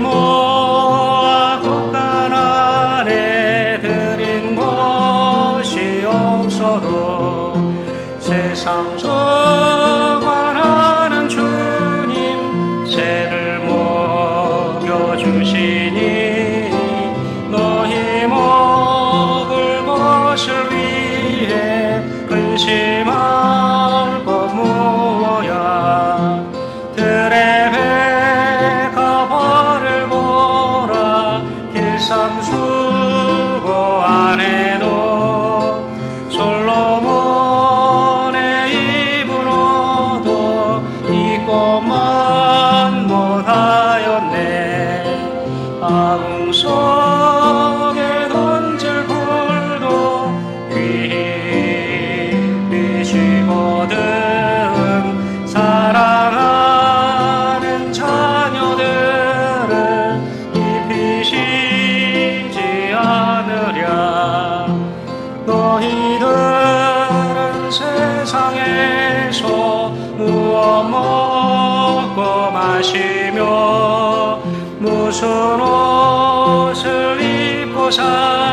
모아 곳간 안에 드린 것이 없어도 세상 주관하는 주님 새를 먹여주시니 너희 먹을 것을 위해 근심할 것 무엇야. 들의 배가 벌을 보라. 길쌈 수고 안 해도 솔로몬의 입은 얻어 이 것만 못하였네. 아궁 속에 던질 굴도 귀비시거든. 사랑하는 자녀들을 입히시지 않으랴. 너희들은 세상에서 무엇 먹고 마시며 무슨 옷을 입고 살